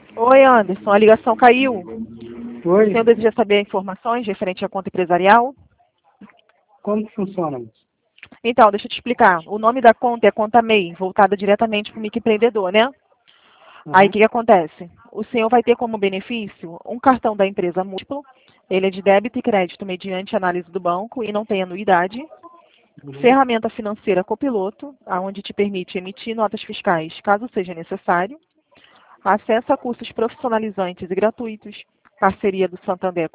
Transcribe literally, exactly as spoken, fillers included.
Oi, Anderson, a ligação caiu. O Oi, senhor deseja saber informações referente à conta empresarial? como que funciona, moço? Então, deixa eu te explicar. O nome da conta é Conta M E I, voltada diretamente para o microempreendedor, né? Aí, o Aham, que, que acontece? O senhor vai ter como benefício um cartão da empresa múltiplo. Ele é de débito e crédito mediante análise do banco e não tem anuidade. uhum, Ferramenta financeira copiloto, aonde te permite emitir notas fiscais, caso seja necessário. Acesso a cursos profissionalizantes e gratuitos. Parceria do Santander